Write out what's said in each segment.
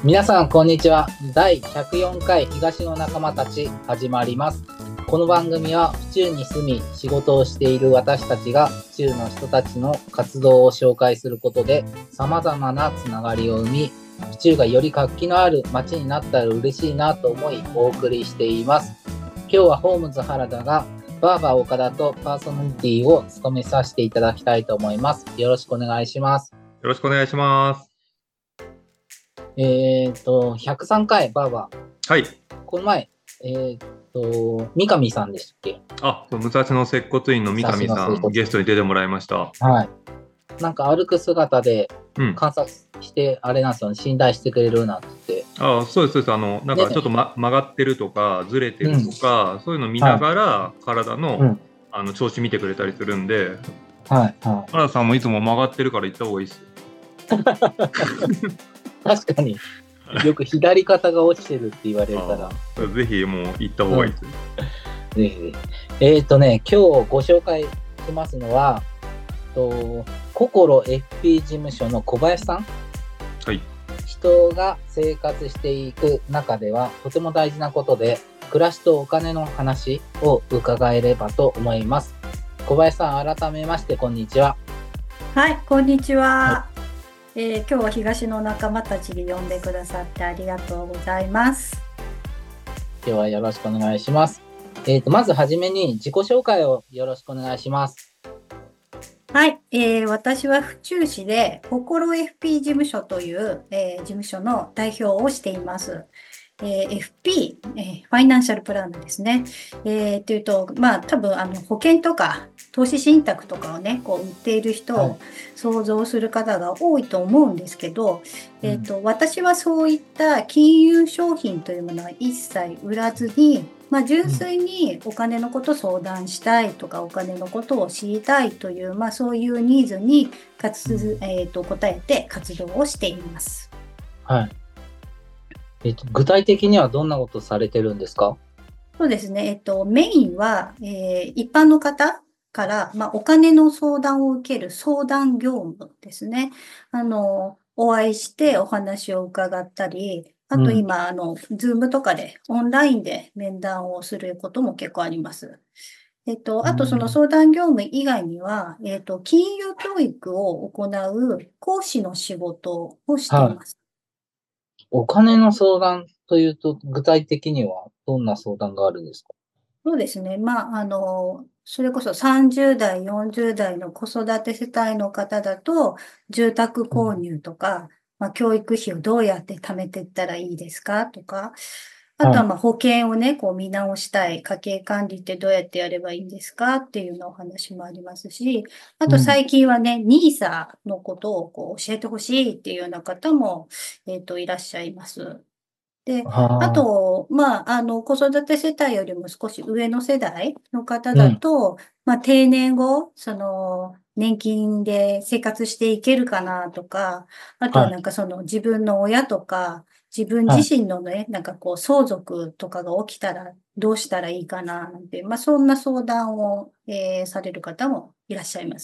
皆さんこんにちは。第104回東の仲間たち始まります。この番組は府中に住み仕事をしている私たちが府中の人たちの活動を紹介することで様々なつながりを生み、府中がより活気のある街になったら嬉しいなと思いお送りしています。今日はホームズ原田がバーバー岡田とパーソナリティを務めさせていただきたいと思います。よろしくお願いします。 よろしくお願いします。 103回バーバー。 はい。 この前、三上さんでしたっけ？ 武蔵野接骨院の三上さん、ゲストに出てもらいました。 はい。なんか歩く姿で観察して、あれなんですよね、診断してくれるなんて。 そうです、そうです。なんかちょっと、曲がってるとか、ずれてるとか、そういうの見ながら、体の、調子見てくれたりするんで、原田さんもいつも曲がってるから行った方がいいですよ。 確かに。よく左肩が落ちてるって言われるから。 ぜひもう行った方がいいですよ。 ぜひ。今日ご紹介しますのは、心 FP 事務所の小林さん。 はい。 人が生活していく中ではとても大事なことで、暮らしとお金の話を伺えればと思います。小林さん、改めましてこんにちは。 はい、こんにちは。今日は東の仲間たちに呼んでくださってありがとうございます。 今日はよろしくお願いします。まずはじめに自己紹介をよろしくお願いします。 はい、私は府中市で心 FP 事務所という、事務所の代表をしています。FP、ファイナンシャルプランナーですね。というと、多分保険とか投資信託とかをね、売っている人を想像する方が多いと思うんですけど、私はそういった金融商品というものは一切売らずに、純粋にお金のことを相談したいとか、お金のことを知りたいという、そういうニーズに応えて活動をしています。 はい。具体的にはどんなことされてるんですか？ そうですね。メインは、一般の方から、お金の相談を受ける相談業務ですね。お会いしてお話を伺ったり、あと今、ズームとかでオンラインで面談をすることも結構あります。あとその相談業務以外には、金融教育を行う講師の仕事をしています。 お金の相談というと、具体的にはどんな相談があるんですか？ そうですね。それこそ30代、40代の子育て世帯の方だと、住宅購入とか、教育費をどうやって貯めていったらいいですかとか、あとは保険をね、見直したい、家計管理ってどうやってやればいいんですかっていうのお話もありますし、あと最近はね、NISA のことを教えてほしいっていうような方も、いらっしゃいます。で、あと、子育て世帯よりも少し上の世代の方だと、定年後、年金で生活していけるかなとか、あとは自分の親とか、自分自身のね、相続とかが起きたらどうしたらいいかな、なんて、そんな相談を、される方もいらっしゃいます。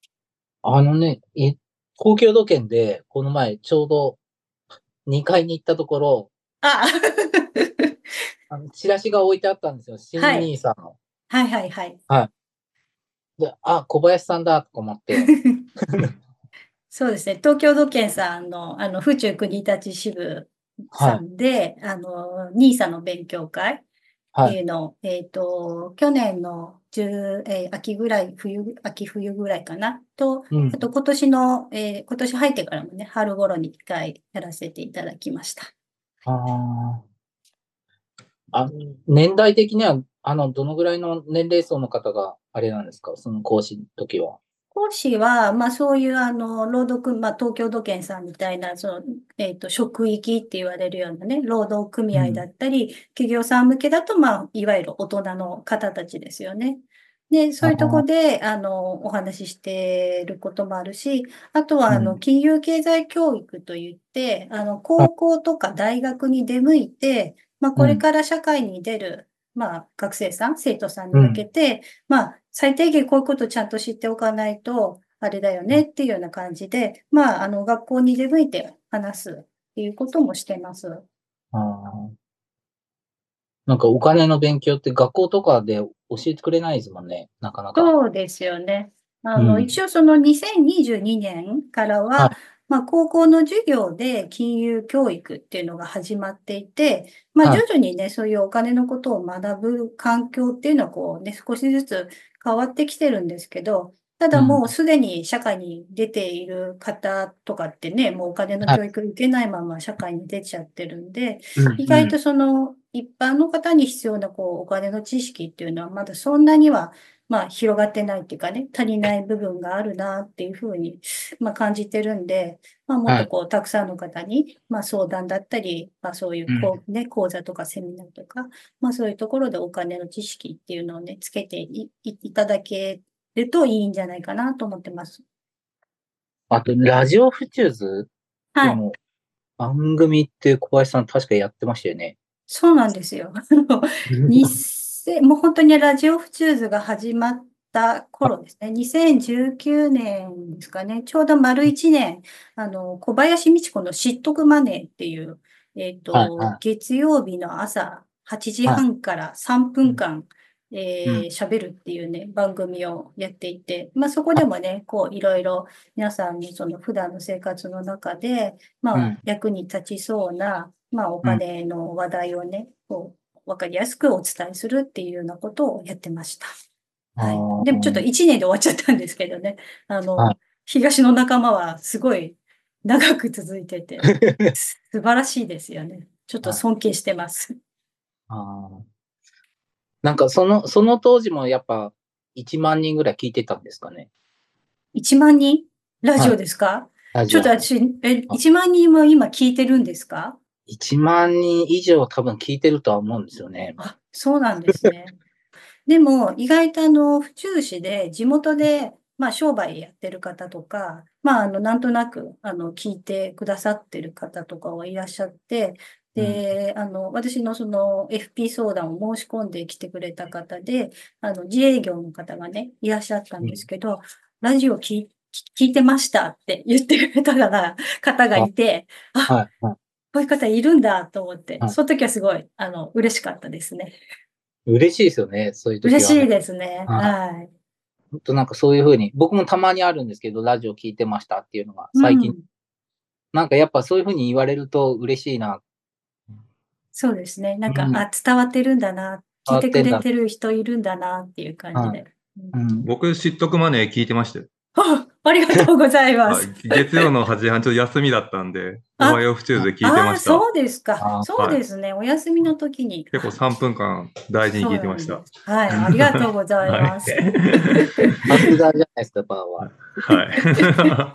公共土建で、この前ちょうど2階に行ったところ、チラシが置いてあったんですよ。新NISAの。 はいはいはい。 で、小林さんだと思って。 そうですね。東京土建さんの、府中国立支部さんで、NISA の勉強会っていうのを、去年の秋ぐらい、秋冬ぐらいかなと、あと今年入ってからもね、春頃に1回やらせていただきました。 年代的には、どのぐらいの年齢層の方があれなんですか？その講師の時は。 講師は、そういう、労働組、東京土建さんみたいな、職域って言われるようなね、労働組合だったり、企業さん向けだと、いわゆる大人の方たちですよね。で、そういうところで、お話ししてることもあるし、あとは、金融経済教育といって、高校とか大学に出向いて、これから社会に出る、学生さん、生徒さんに向けて、最低限こういうことをちゃんと知っておかないと、あれだよねっていうような感じで、学校に出向いて話すていうこともしてます。 なんかお金の勉強って学校とかで教えてくれないですもんね、なかなか。 そうですよね。一応その2022年からは、高校の授業で金融教育っていうのが始まっていて、徐々にね、そういうお金のことを学ぶ環境っていうのはこうね、少しずつ変わってきてるんですけど、ただもうすでに社会に出ている方とかってね、もうお金の教育受けないまま社会に出ちゃってるんで、意外とその一般の方に必要なこうお金の知識っていうのはまだそんなには広がってないっていうかね、足りない部分があるなっていうふうに、感じてるんで、もっとこう、たくさんの方に、相談だったり、そういうね、講座とかセミナーとか、そういうところでお金の知識っていうのをね、つけていただけるといいんじゃないかなと思ってます。 あと、ラジオフチューズの番組って小林さん確かやってましたよね。 そうなんですよ。もう本当にラジオフチューズが始まった頃ですね。2019年ですかね。ちょうど丸1年、小林美智子の知っとくマネーっていう、月曜日の朝8時半から3分間、喋るっていうね、番組をやっていて、そこでもね、こう、いろいろ皆さんにその普段の生活の中で、役に立ちそうな、お金の話題をね、こう、わかりやすくお伝えするっていうようなことをやってました。はい。でもちょっと1年で終わっちゃったんですけどね。東の仲間はすごい長く続いてて、素晴らしいですよね。ちょっと尊敬してます。 なんかその当時もやっぱ1万人ぐらい聞いてたんですかね。 1万人ラジオですか？ちょっと私、1万人も今聞いてるんですか ？1万人以上多分聞いてるとは思うんですよね。 そうなんですね。でも、意外と府中市で地元で、商売やってる方とか、なんとなく、聞いてくださってる方とかはいらっしゃって、で、私のその FP 相談を申し込んできてくれた方で、自営業の方がね、いらっしゃったんですけど、ラジオ聞いてましたって言ってくれた方がいて、こういう方いるんだと思って、その時はすごい、嬉しかったですね。 嬉しいですよね、そういう時は、ね。 嬉しいですね。はい。 本当なんかそういうふうに、僕もたまにあるんですけど、ラジオ聞いてましたっていうのが最近、なんかやっぱそういうふうに言われると嬉しいな。 そうですね。なんか、伝わってるんだな、聞いてくれてる人いるんだなっていう感じで。 僕、知っとくマネー聞いてましたよ。 ありがとうございます。 月曜の8時半、ちょっと休みだったんで、おはようフチューズ聞いてました。 そうですか。そうですね。お休みの時に。 結構3分間大事に聞いてました。 はい。ありがとうございます。 さすがじゃないですか、バーは。 はい。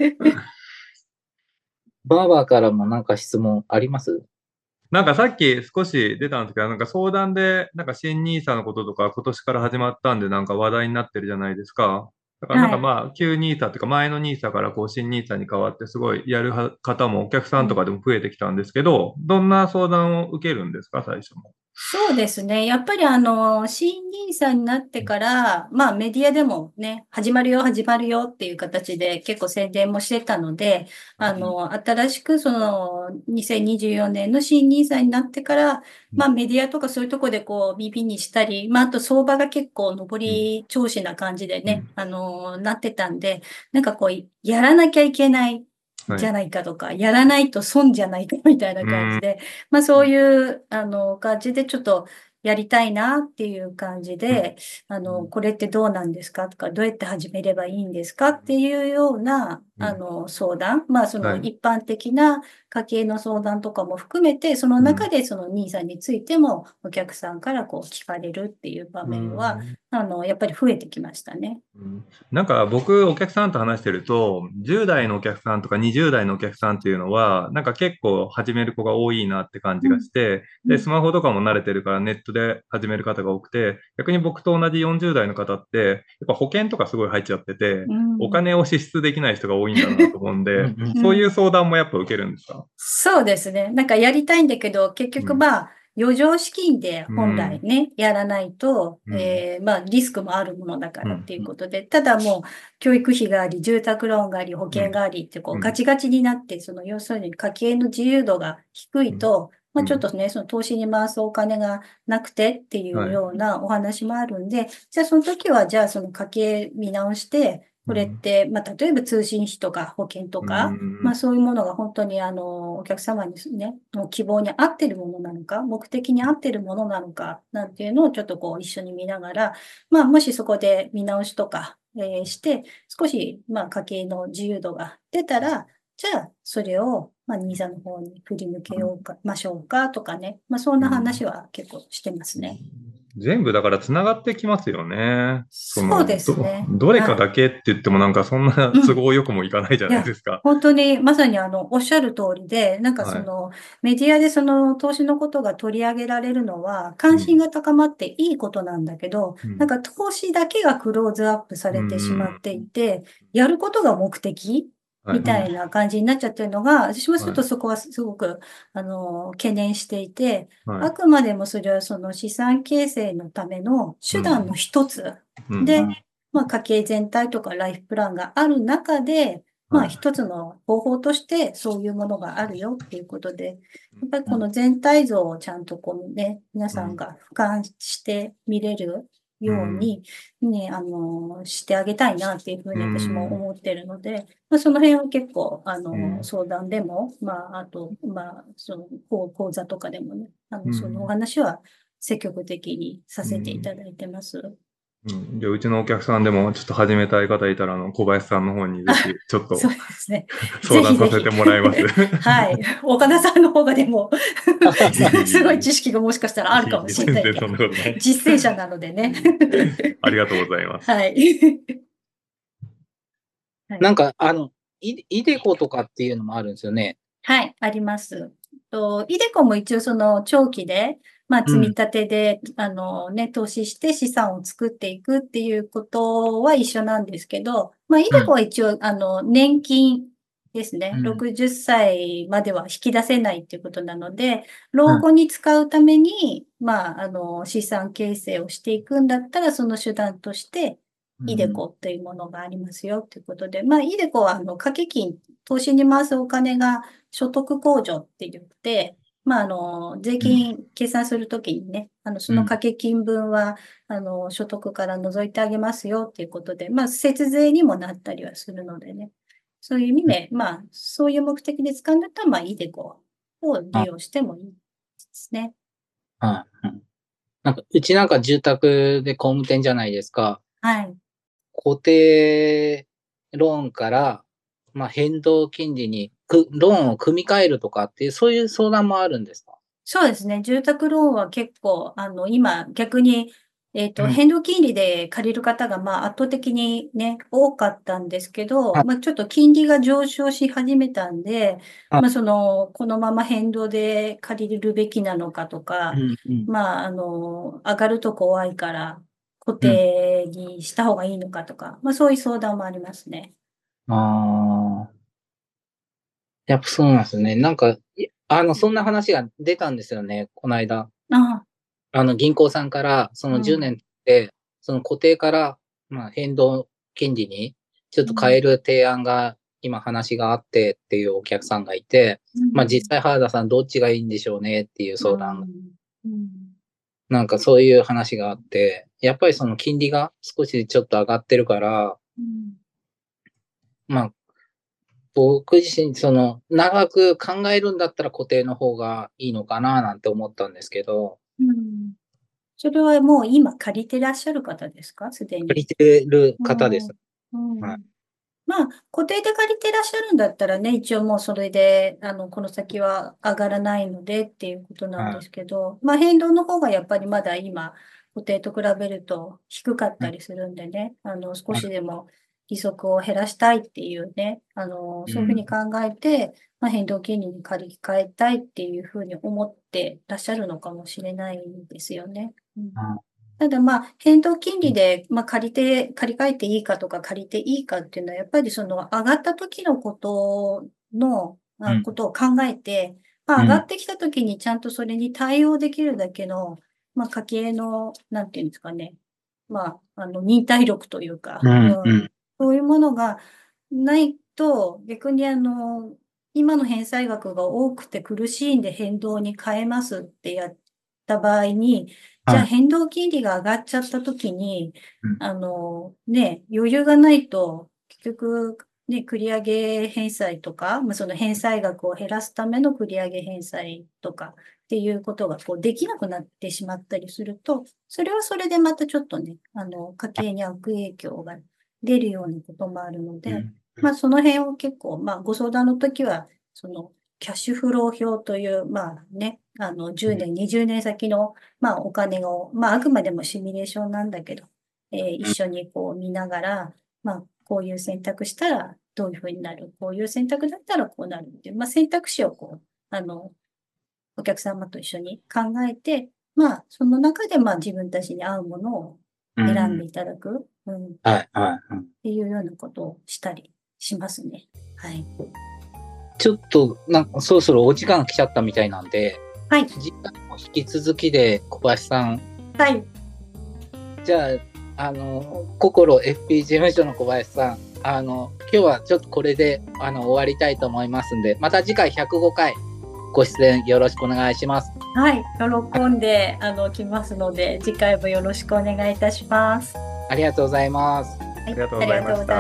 バーからもなんか質問あります？ なんかさっき少し出たんですけど、なんか相談で、なんか新ニーサのこととか今年から始まったんで、なんか話題になってるじゃないですか。だからなんか旧ニーサっていうか前のニーサからこう新ニーサに変わってすごいやる方もお客さんとかでも増えてきたんですけど、どんな相談を受けるんですか、最初も。 そうですね。やっぱり新ニーサになってから、メディアでもね、始まるよっていう形で結構宣伝もしてたので、新しくその2024年の新ニーサになってから、メディアとかそういうとこでこう耳にしたり、あと相場が結構上り調子な感じでね、なってたんで、なんかこう、やらなきゃいけない。じゃないかとか、やらないと損じゃないかみたいな感じで、そういう、感じでちょっとやりたいなっていう感じで、これってどうなんですかとか、どうやって始めればいいんですかっていうような、相談、その一般的な家計の相談とかも含めて、その中でそのニーサについてもお客さんからこう聞かれるっていう場面は、やっぱり増えてきましたね。 なんか僕、お客さんと話してると、10代のお客さんとか20代のお客さんっていうのは、なんか結構始める子が多いなって感じがして、で、スマホとかも慣れてるからネットで始める方が多くて、逆に僕と同じ40代の方って、やっぱ保険とかすごい入っちゃってて、お金を支出できない人が多いんだなと思うんで、そういう相談もやっぱ受けるんですか？ そうですね。なんかやりたいんだけど、結局余剰資金で本来ね、やらないと、リスクもあるものだからっていうことで、ただもう、教育費があり、住宅ローンがあり、保険がありって、ガチガチになって、要するに家計の自由度が低いと、ちょっとね、その投資に回すお金がなくてっていうようなお話もあるんで、じゃあその時は、じゃあその家計見直して、これって、例えば通信費とか保険とか、そういうものが本当にお客様にね、の希望に合っているものなのか、目的に合っているものなのか、なんていうのをちょっと一緒に見ながら、もしそこで見直しとか、して、少し、家計の自由度が出たら、じゃあ、それを、ニーサの方に振り向けようか、ましょうかとかね。そんな話は結構してますね。 全部だから繋がってきますよね。 そうですね。 どれかだけって言ってもなんかそんな都合よくもいかないじゃないですか。 本当にまさにおっしゃる通りで、なんかメディアで投資のことが取り上げられるのは関心が高まっていいことなんだけど、なんか投資だけがクローズアップされてしまっていて、やることが目的みたいな感じになっちゃってるのが、私もちょっとそこはすごく、懸念していて、あくまでもそれはその資産形成のための手段の一つで、家計全体とかライフプランがある中で、一つの方法としてそういうものがあるよっていうことで、やっぱりこの全体像をちゃんと皆さんが俯瞰して見れるように、ね、してあげたいなっていうふうに私も思ってるので、その辺は結構、相談でも、あと、その、講座とかでもね、そのお話は積極的にさせていただいてます。 じゃあ、うちのお客さんでも、ちょっと始めたい方いたら、小林さんの方にぜひ、ちょっと、 そうですね。 相談させてもらいます。 はい。岡田さんの方がでも、すごい知識がもしかしたらあるかもしれないけど、実践者なのでね。 ありがとうございます。 はい。 なんか、イデコとかっていうのもあるんですよね。 はい、あります。イデコも一応長期で、積み立てで、投資して資産を作っていくっていうことは一緒なんですけど、イデコは一応、年金ですね。60歳までは引き出せないっていうことなので、老後に使うために、資産形成をしていくんだったら、その手段として、イデコっていうものがありますよっていうことで、イデコは、掛け金、投資に回すお金が所得控除って言って、税金計算するときにね、その掛け金分は、所得から除いてあげますよっていうことで、節税にもなったりはするのでね。そういう意味で、そういう目的で使うんだったら、イデコを利用してもいいですね。 なんか、うちなんか住宅で工務店じゃないですか。 はい。 固定ローンから、変動金利にローンを組み替えるとかっていう、そういう相談もあるんですか？ そうですね。住宅ローンは結構、今逆に、変動金利で借りる方が、圧倒的にね、多かったんですけど、ちょっと金利が上昇し始めたんで、このまま変動で借りるべきなのかとか、上がると怖いから固定にした方がいいのかとか、そういう相談もありますね。 やっぱそうなんですね。なんか、そんな話が出たんですよね、この間。銀行さんから、その10年で、その固定から、変動金利にちょっと変える提案が、今話があってっていうお客さんがいて、実際原田さんどっちがいいんでしょうねっていう相談。なんかそういう話があって、やっぱりその金利が少しちょっと上がってるから、僕自身、長く考えるんだったら固定の方がいいのかななんて思ったんですけど。 それはもう今借りてらっしゃる方ですか？すでに。 借りてる方です。 固定で借りてらっしゃるんだったらね、一応もうそれで、この先は上がらないのでっていうことなんですけど、変動の方がやっぱりまだ今、固定と比べると低かったりするんでね、少しでも利息を減らしたいっていうね、そういうふうに考えて、変動金利に借り換えたいっていうふうに思ってらっしゃるのかもしれないですよね。ただ変動金利で、借り換えていいかとか借りていいかっていうのは、やっぱり上がった時のことの、ことを考えて、 上がってきた時にちゃんとそれに対応できるだけの、家計の、なんていうんですかね、忍耐力というか、そういうものがないと、逆に今の返済額が多くて苦しいんで変動に変えますってやった場合に、じゃあ変動金利が上がっちゃった時に、余裕がないと、結局、繰り上げ返済とか、その返済額を減らすための繰り上げ返済とかっていうことができなくなってしまったりすると、それはそれでまたちょっとね、家計に悪影響が出るようなこともあるので、その辺を結構、ご相談の時は、その、キャッシュフロー表という、10年、20年先の、お金を、あくまでもシミュレーションなんだけど、一緒に見ながら、こういう選択したらどういうふうになる。こういう選択だったらこうなるっていう、選択肢をお客様と一緒に考えて、その中で自分たちに合うものを選んでいただく。っていうようなことをしたりしますね。はい。 ちょっと、そろそろお時間来ちゃったみたいなんで、 はい。 次回も引き続きで小林さん。 はい。 じゃあ、心 FP 事務所の小林さん、今日はちょっとこれで終わりたいと思いますんで、また次回105回ご出演よろしくお願いします。 はい、喜んで来ますので、次回もよろしくお願いいたします。 ありがとうございます。 はい、ありがとうございました。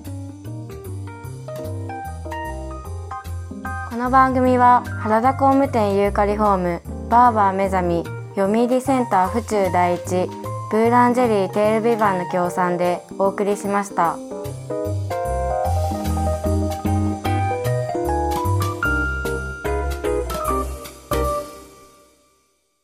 この番組は原田工務店ユーカリホーム、バーバー目覚み、読売センター府中第一、ブーランジェリーテールビバンの協賛でお送りしました。